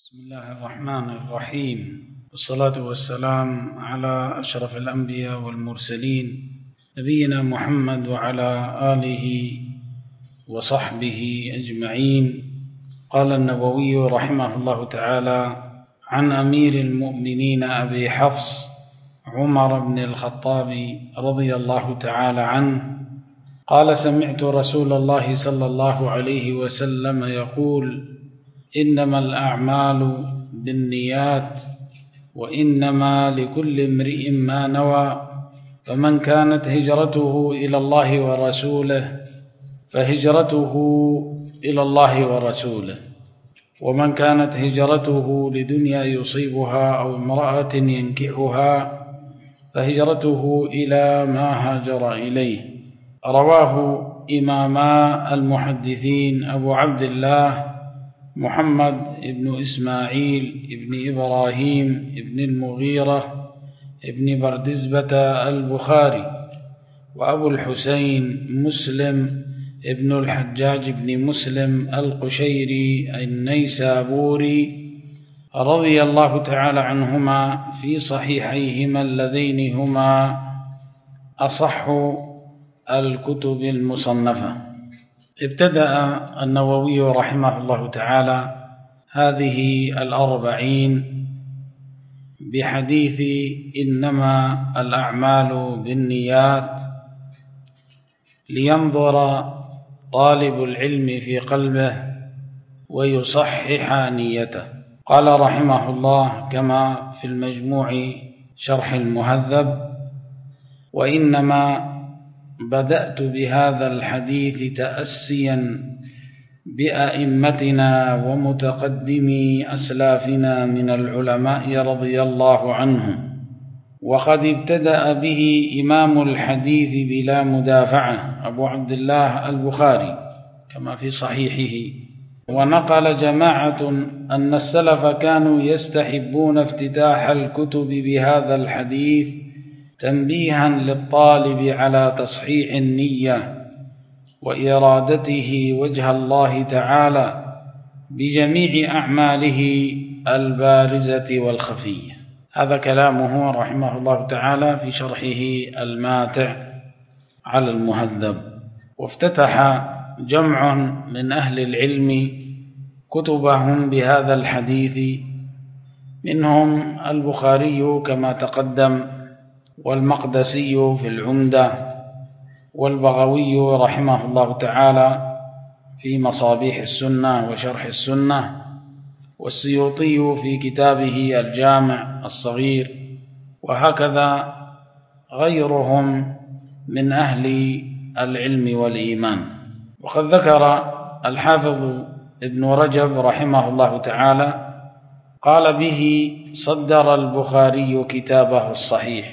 بسم الله الرحمن الرحيم، والصلاة والسلام على أشرف الأنبياء والمرسلين نبينا محمد وعلى آله وصحبه أجمعين. قال النووي رحمه الله تعالى عن أمير المؤمنين أبي حفص عمر بن الخطاب رضي الله تعالى عنه قال: سمعت رسول الله صلى الله عليه وسلم يقول: إنما الأعمال بالنيات وإنما لكل امرئ ما نوى، فمن كانت هجرته إلى الله ورسوله فهجرته إلى الله ورسوله، ومن كانت هجرته لدنيا يصيبها أو امرأة ينكحها فهجرته إلى ما هاجر إليه. رواه إماما المحدثين أبو عبد الله محمد بن إسماعيل بن إبراهيم بن المغيرة بن بردزبة البخاري، وأبو الحسين مسلم بن الحجاج بن مسلم القشيري النيسابوري رضي الله تعالى عنهما في صحيحيهما اللذين هما أصح الكتب المصنفة. ابتدأ النووي رحمه الله تعالى هذه 40 بحديث إنما الأعمال بالنيات، لينظر طالب العلم في قلبه ويصحح نيته. قال رحمه الله كما في المجموع شرح المهذب: وإنما بدأت بهذا الحديث تأسيا بأئمتنا ومتقدمي أسلافنا من العلماء رضي الله عنهم، وقد ابتدأ به إمام الحديث بلا مدافعة أبو عبد الله البخاري كما في صحيحه. ونقل جماعة أن السلف كانوا يستحبون افتتاح الكتب بهذا الحديث تنبيها للطالب على تصحيح النية وإرادته وجه الله تعالى بجميع أعماله البارزة والخفية. هذا كلامه رحمه الله تعالى في شرحه الماتع على المهذب. وافتتح جمع من أهل العلم كتبهم بهذا الحديث، منهم البخاري كما تقدم، والمقدسي في العمدة، والبغوي رحمه الله تعالى في مصابيح السنة وشرح السنة، والسيوطي في كتابه الجامع الصغير، وهكذا غيرهم من أهل العلم والإيمان. وقد ذكر الحافظ ابن رجب رحمه الله تعالى قال: به صدر البخاري كتابه الصحيح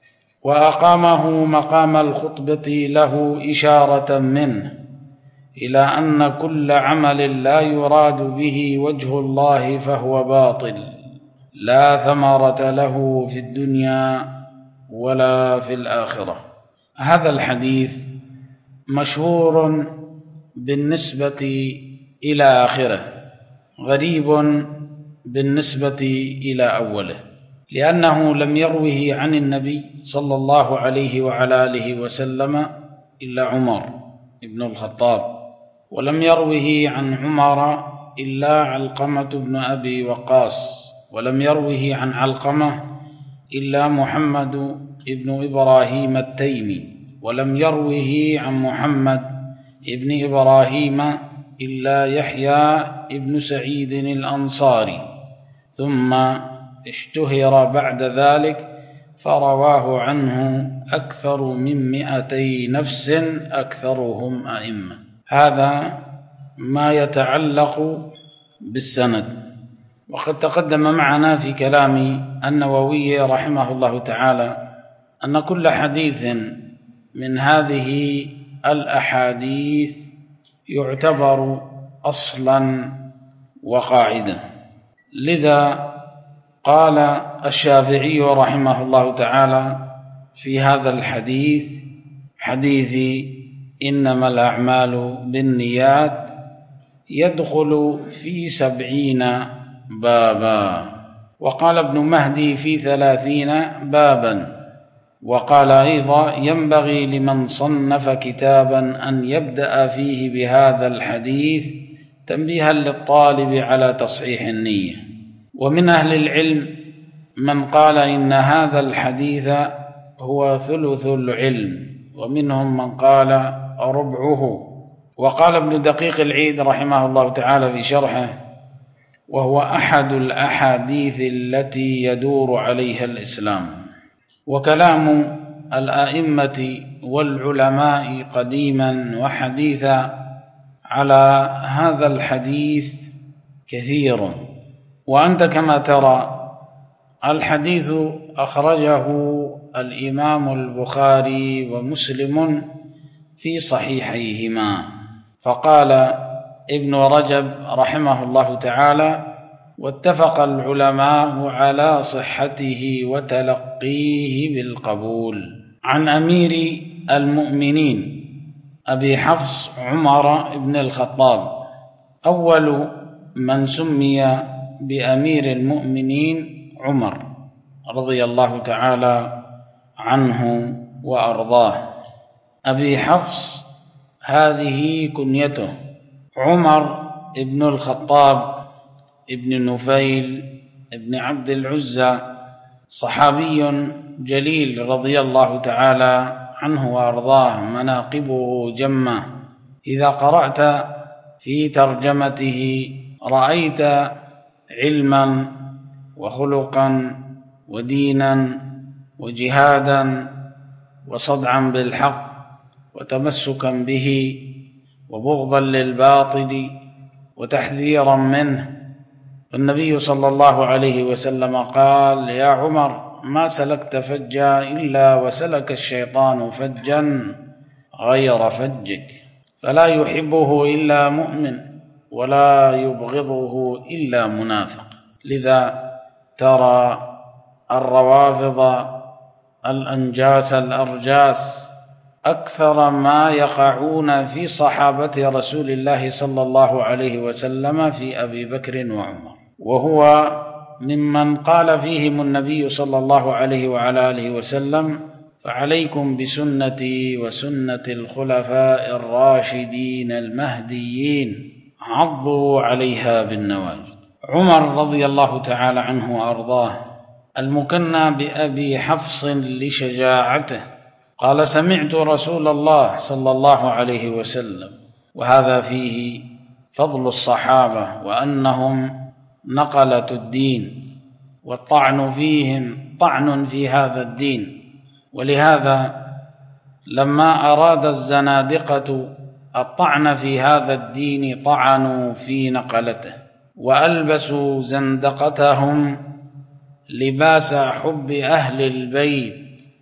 وأقامه مقام الخطبة له، إشارة منه إلى أن كل عمل لا يراد به وجه الله فهو باطل، لا ثمرة له في الدنيا ولا في الآخرة. هذا الحديث مشهور بالنسبة إلى آخره، غريب بالنسبة إلى أوله، لأنه لم يروه عن النبي صلى الله عليه وعلى آله وسلم إلا عمر بن الخطاب، ولم يروه عن عمر إلا علقمة بن أبي وقاص، ولم يروه عن علقمة إلا محمد بن إبراهيم التيمي، ولم يروه عن محمد بن إبراهيم إلا يحيى بن سعيد الأنصاري، ثم اشتهر بعد ذلك فرواه عنه أكثر من 200 نفس أكثرهم أئمة. هذا ما يتعلق بالسند. وقد تقدم معنا في كلام النووي رحمه الله تعالى أن كل حديث من هذه الأحاديث يعتبر أصلا وقاعدة. لذا قال الشافعي رحمه الله تعالى في هذا الحديث، حديث إنما الأعمال بالنيات، يدخل في 70 بابا. وقال ابن مهدي في 30 بابا. وقال أيضا ينبغي لمن صنف كتابا أن يبدأ فيه بهذا الحديث تنبيها للطالب على تصحيح النية. ومن أهل العلم من قال إن هذا الحديث هو ثلث العلم، ومنهم من قال ربعه. وقال ابن دقيق العيد رحمه الله تعالى في شرحه: وهو أحد الأحاديث التي يدور عليها الإسلام. وكلام الأئمة والعلماء قديما وحديثا على هذا الحديث كثير. وأنت كما ترى الحديث أخرجه الإمام البخاري ومسلم في صحيحيهما. فقال ابن رجب رحمه الله تعالى: واتفق العلماء على صحته وتلقيه بالقبول. عن أمير المؤمنين أبي حفص عمر بن الخطاب، أول من سمي بأمير المؤمنين عمر رضي الله تعالى عنه وأرضاه. أبي حفص هذه كنيته، عمر بن الخطاب ابن نفيل ابن عبد العزى، صحابي جليل رضي الله تعالى عنه وأرضاه، مناقبه جمة. إذا قرأت في ترجمته رأيت علما وخلقا ودينا وجهادا وصدعا بالحق وتمسكا به وبغضا للباطل وتحذيرا منه. النبي صلى الله عليه وسلم قال: يا عمر ما سلكت فجا إلا وسلك الشيطان فجا غير فجك، فلا يحبه إلا مؤمن ولا يبغضه إلا منافق. لذا ترى الروافض الأنجاس الأرجاس أكثر ما يقعون في صحابة رسول الله صلى الله عليه وسلم في أبي بكر وعمر، وهو ممن قال فيهم النبي صلى الله عليه وعلى آله وسلم: فعليكم بسنتي وسنة الخلفاء الراشدين المهديين عضوا عليها بالنواجذ. عمر رضي الله تعالى عنه وأرضاه المكنى بأبي حفص لشجاعته قال: سمعت رسول الله صلى الله عليه وسلم. وهذا فيه فضل الصحابة وأنهم نقلة الدين، والطعن فيهم طعن في هذا الدين. ولهذا لما أراد الزنادقة الطعن في هذا الدين طعنوا في نقلته، وألبسوا زندقتهم لباس حب أهل البيت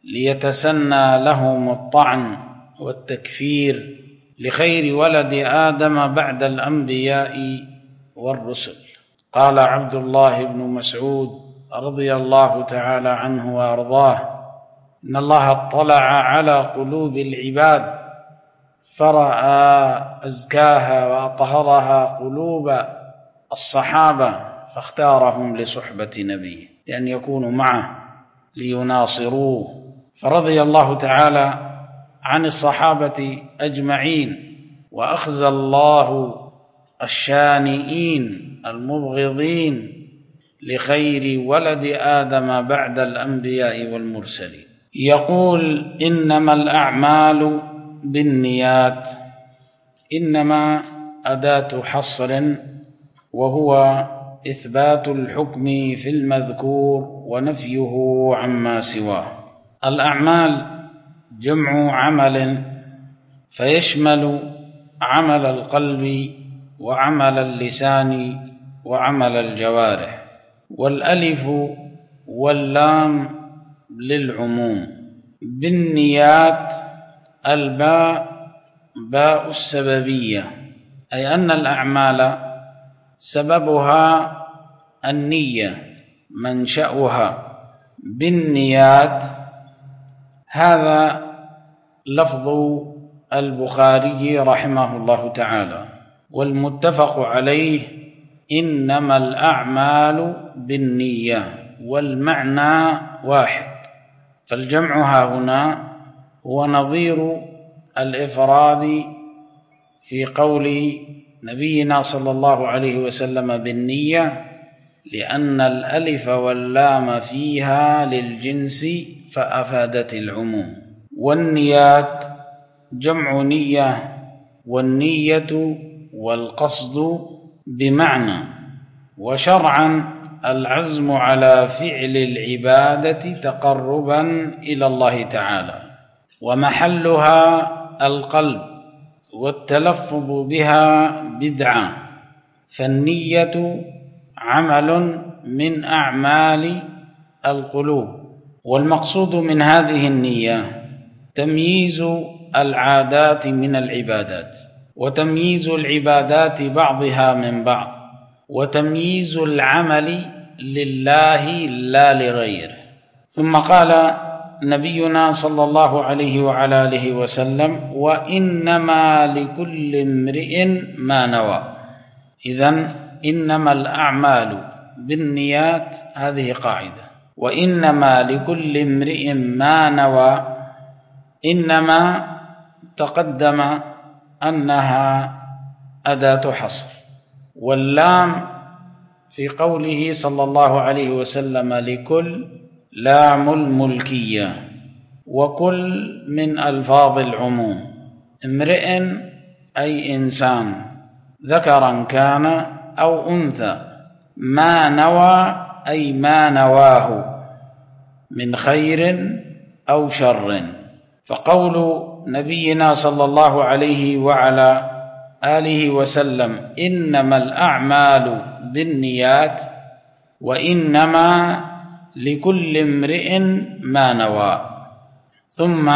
ليتسنى لهم الطعن والتكفير لخير ولد آدم بعد الأنبياء والرسل. قال عبد الله بن مسعود رضي الله تعالى عنه وأرضاه: إن الله اطلع على قلوب العباد فرأى أزكاها وأطهرها قلوب الصحابة فاختارهم لصحبة نبيه لأن يكونوا معه ليناصروه. فرضي الله تعالى عن الصحابة أجمعين، وأخزى الله الشانئين المبغضين لخير ولد آدم بعد الأنبياء والمرسلين. يقول: إنما الأعمال بالنيات. إنما أداة حصر، وهو إثبات الحكم في المذكور ونفيه عما سواه. الأعمال جمع عمل، فيشمل عمل القلب وعمل اللسان وعمل الجوارح. والألف واللام للعموم. بالنيات الباء باء السببية، أي أن الأعمال سببها النية منشأها. بالنيات هذا لفظ البخاري رحمه الله تعالى، والمتفق عليه إنما الأعمال بالنية، والمعنى واحد، فالجمع هنا هو نظير الإفراد في قول نبينا صلى الله عليه وسلم بالنية، لأن الألف واللام فيها للجنس فأفادت العموم. والنيات جمع نية، والنية والقصد بمعنى، وشرعا العزم على فعل العبادة تقربا إلى الله تعالى، ومحلها القلب، والتلفظ بها بدعة، فالنية عمل من أعمال القلوب. والمقصود من هذه النية تمييز العادات من العبادات، وتمييز العبادات بعضها من بعض، وتمييز العمل لله لا لغيره. ثم قال نبينا صلى الله عليه وعلى آله وسلم: وإنما لكل امرئ ما نوى. إذن إنما الأعمال بالنيات، هذه قاعدة. وإنما لكل امرئ ما نوى، إنما تقدم أنها أداة حصر، واللام في قوله صلى الله عليه وسلم لكل لام الملكية، وكل من ألفاظ العموم. امرئ أي إنسان، ذكرا كان أو أنثى. ما نوى أي ما نواه من خير أو شر. فقول نبينا صلى الله عليه وعلى آله وسلم: إنما الأعمال بالنيات، وإنما لكل امرئ ما نوى. ثم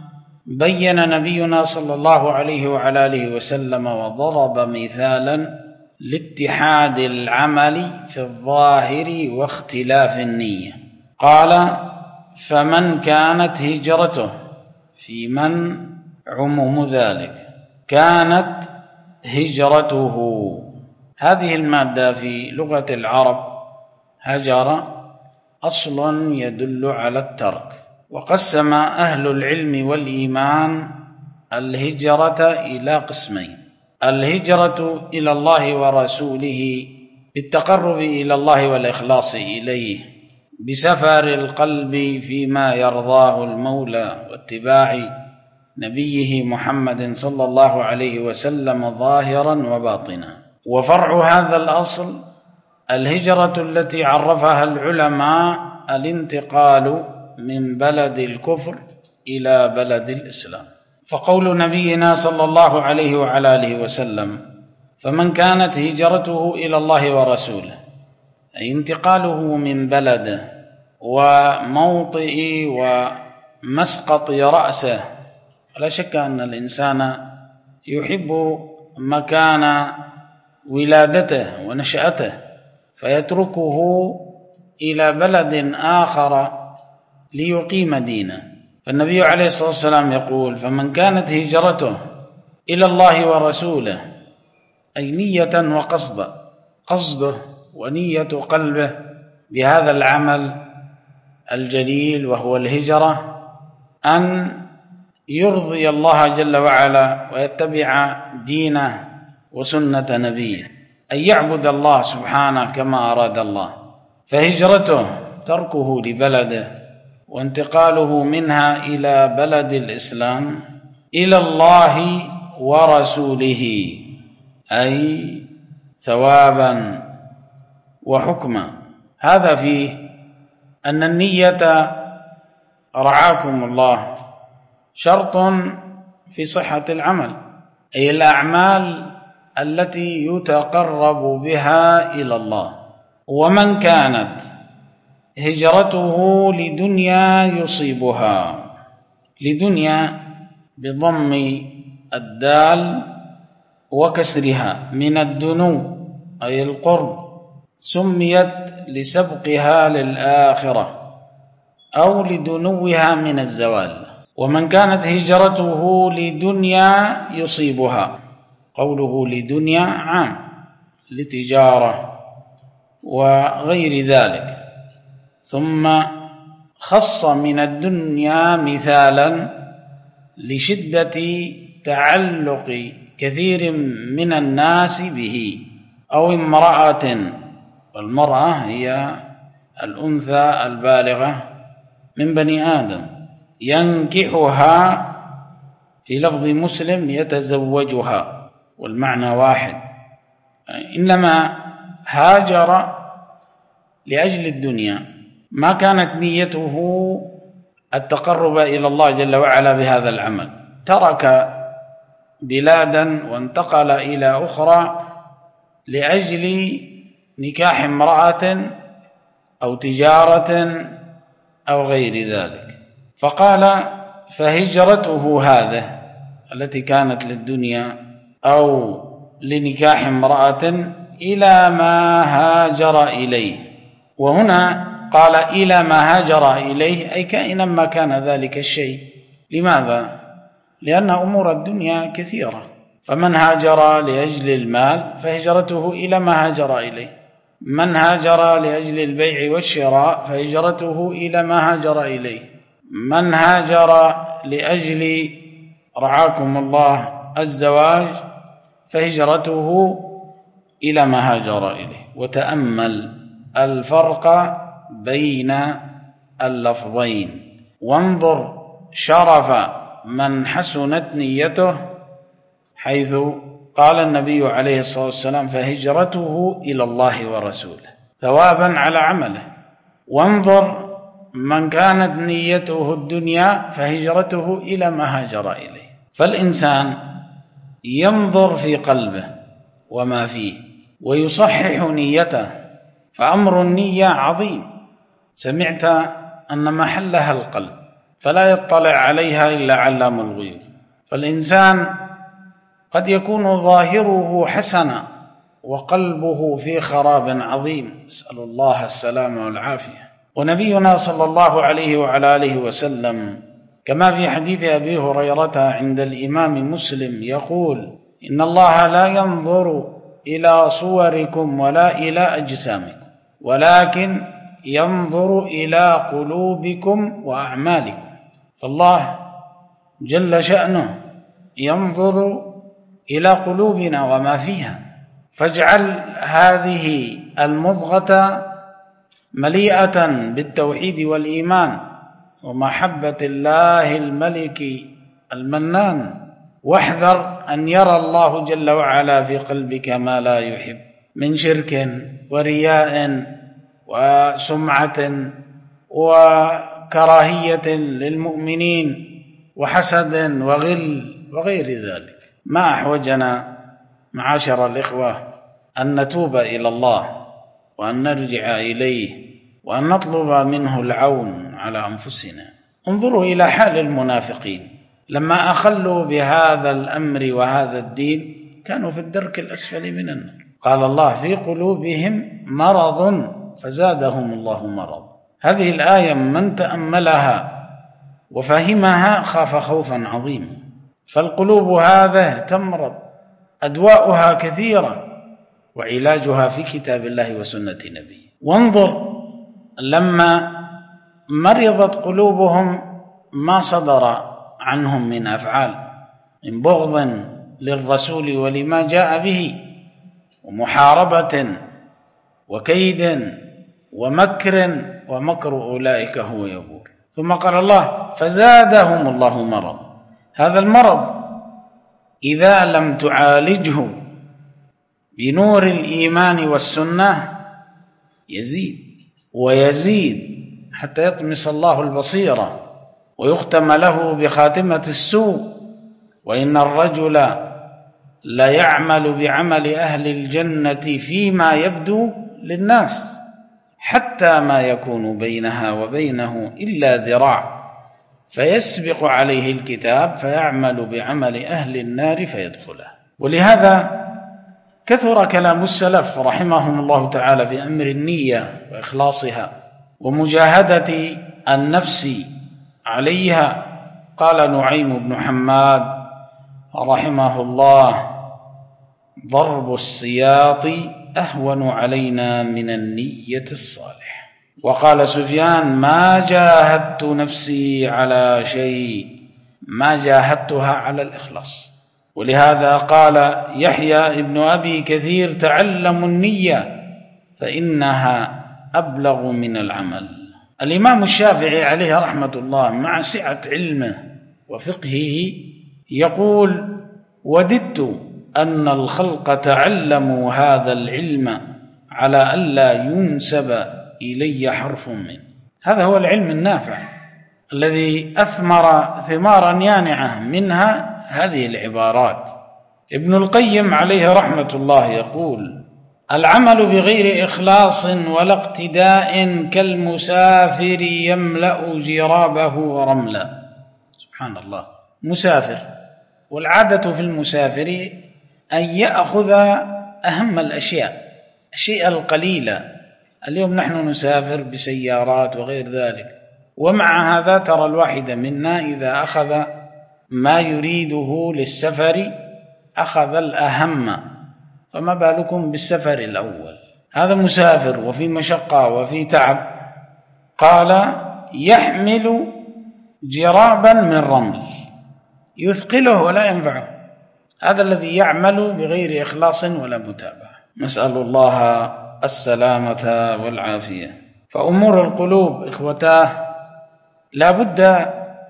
بين نبينا صلى الله عليه وعلى آله وسلم وضرب مثالا لاتحاد العمل في الظاهر واختلاف النية. قال: فمن كانت هجرته، في من عموم ذلك، كانت هجرته. هذه المادة في لغة العرب هجر أصل يدل على الترك، وقسم أهل العلم والإيمان الهجرة إلى قسمين: الهجرة إلى الله ورسوله بالتقرب إلى الله والإخلاص إليه، بسفر القلب فيما يرضاه المولى، واتباع نبيه محمد صلى الله عليه وسلم ظاهرا وباطنا. وفرع هذا الأصل الهجرة التي عرفها العلماء الانتقال من بلد الكفر إلى بلد الإسلام. فقول نبينا صلى الله عليه وعلى آله وسلم: فمن كانت هجرته إلى الله ورسوله، أي انتقاله من بلده وموطئ ومسقط رأسه. لا شك أن الإنسان يحب مكان ولادته ونشأته، فيتركه إلى بلد آخر ليقيم دينه. فالنبي عليه الصلاة والسلام يقول: فمن كانت هجرته إلى الله ورسوله، أي نية وقصدا، قصده ونية قلبه بهذا العمل الجليل وهو الهجرة، أن يرضي الله جل وعلا ويتبع دينه وسنة نبيه، أن يعبد الله سبحانه كما أراد الله. فهجرته تركه لبلده وانتقاله منها إلى بلد الإسلام إلى الله ورسوله، أي ثوابا وحكما. هذا فيه أن النية رعاكم الله شرط في صحة العمل، أي الأعمال التي يتقرب بها إلى الله. ومن كانت هجرته لدنيا يصيبها، لدنيا بضم الدال وكسرها، من الدنو أي القرب، سميت لسبقها للآخرة أو لدنوها من الزوال. ومن كانت هجرته لدنيا يصيبها، قوله لدنيا عام، لتجارة وغير ذلك. ثم خص من الدنيا مثالا لشدة تعلق كثير من الناس به، أو امرأة، والمرأة هي الأنثى البالغة من بني آدم، ينكحها، في لفظ مسلم يتزوجها، والمعنى واحد، إنما هاجر لأجل الدنيا، ما كانت نيته التقرب إلى الله جل وعلا بهذا العمل، ترك بلادا وانتقل إلى أخرى لأجل نكاح امرأة أو تجارة أو غير ذلك. فقال فهجرته هذه التي كانت للدنيا أو لنكاح امرأة إلى ما هاجر إليه. وهنا قال إلى ما هاجر إليه، أي كائنا ما كان ذلك الشيء. لماذا؟ لأن أمور الدنيا كثيرة، فمن هاجر لأجل المال فهجرته إلى ما هاجر إليه، من هاجر لأجل البيع والشراء فهجرته إلى ما هاجر إليه، من هاجر لأجل رعاكم الله الزواج فهجرته إلى ما هاجر إليه. وتأمل الفرق بين اللفظين، وانظر شرف من حسنت نيته، حيث قال النبي عليه الصلاة والسلام فهجرته إلى الله ورسوله ثوابا على عمله، وانظر من كانت نيته الدنيا فهجرته إلى ما هاجر إليه. فالإنسان ينظر في قلبه وما فيه ويصحح نيته، فأمر النية عظيم. سمعت أن محلها القلب، فلا يطلع عليها إلا علام الغيوب. فالإنسان قد يكون ظاهره حسنا وقلبه في خراب عظيم، نسأل الله السلامة والعافية. ونبينا صلى الله عليه وعلى آله وسلم كما في حديث أبي هريرة عند الإمام مسلم يقول إن الله لا ينظر إلى صوركم ولا إلى أجسامكم، ولكن ينظر إلى قلوبكم وأعمالكم. فالله جل شأنه ينظر إلى قلوبنا وما فيها، فاجعل هذه المضغة مليئة بالتوحيد والإيمان ومحبة الله الملك المنان، واحذر أن يرى الله جل وعلا في قلبك ما لا يحب من شرك ورياء وسمعة وكراهية للمؤمنين وحسد وغل وغير ذلك. ما أحوجنا معاشر الإخوة أن نتوب إلى الله وأن نرجع إليه وأن نطلب منه العون على أنفسنا. انظروا إلى حال المنافقين لما أخلوا بهذا الأمر وهذا الدين، كانوا في الدرك الأسفل من النار. قال الله في قلوبهم مرض فزادهم الله مرض. هذه الآية من تأملها وفهمها خاف خوفا عظيما. فالقلوب هذه تمرض، أدواؤها كثيرة، وعلاجها في كتاب الله وسنة نبيه. وانظر لما مرضت قلوبهم ما صدر عنهم من أفعال، من بغض للرسول ولما جاء به، ومحاربة وكيد ومكر، ومكر أولئك هو يبور. ثم قال الله فزادهم الله مرض. هذا المرض إذا لم تعالجه بنور الإيمان والسنة يزيد ويزيد حتى يطمس الله البصيرة ويختم له بخاتمة السوء. وإن الرجل لا يعمل بعمل أهل الجنة فيما يبدو للناس حتى ما يكون بينها وبينه إلا ذراع فيسبق عليه الكتاب فيعمل بعمل أهل النار فيدخله. ولهذا كثر كلام السلف رحمهم الله تعالى في أمر النية وإخلاصها ومجاهدة النفس عليها. قال نعيم بن حماد رحمه الله ضرب السياط أهون علينا من النية الصالحة. وقال سفيان: ما جاهدت نفسي على شيء ما جاهدتها على الإخلاص. ولهذا قال يحيى ابن أبي كثير: تعلموا النية فإنها أبلغ من العمل. الإمام الشافعي عليه رحمة الله مع سعة علمه وفقهه يقول: وددت أن الخلق تعلموا هذا العلم على ألا ينسب إلي حرف منه. هذا هو العلم النافع الذي أثمر ثمارا يانعة، منها هذه العبارات. ابن القيم عليه رحمة الله يقول: العمل بغير إخلاص ولا اقتداء كالمسافر يملأ جرابه رملا. سبحان الله، مسافر، والعادة في المسافر أن يأخذ أهم الأشياء، الشيء القليلة. اليوم نحن نسافر بسيارات وغير ذلك، ومع هذا ترى الواحد منا إذا أخذ ما يريده للسفر أخذ الأهم، فما بالكم بالسفر الأول؟ هذا مسافر وفي مشقة وفي تعب. قال: يحمل جرابا من رمل، يثقله ولا ينفعه. هذا الذي يعمل بغير إخلاص ولا متابعة. نسأل الله السلامة والعافية. فأمور القلوب إخوتاه لا بد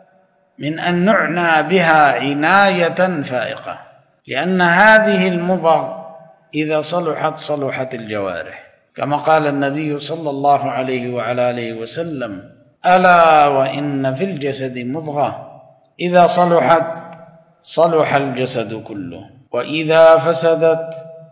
من أن نعنى بها عناية فائقة، لأن هذه المضغ إذا صلحت صلحت الجوارح، كما قال النبي صلى الله عليه وعلى آله وسلم: ألا وإن في الجسد مضغة إذا صلحت صلح الجسد كله، وإذا فسدت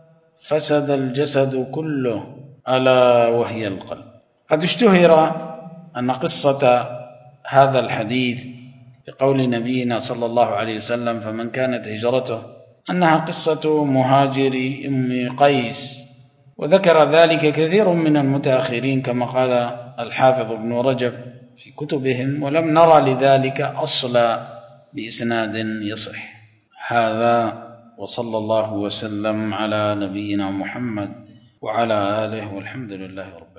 فسد الجسد كله، ألا وهي القلب. قد اشتهر أن قصة هذا الحديث بقول نبينا صلى الله عليه وسلم: فمن كانت هجرته، أنها قصة مهاجر أم قيس، وذكر ذلك كثير من المتأخرين كما قال الحافظ ابن رجب في كتبهم، ولم نرى لذلك أصلا بإسناد يصح. هذا، وصلى الله وسلم على نبينا محمد وعلى آله، والحمد لله رب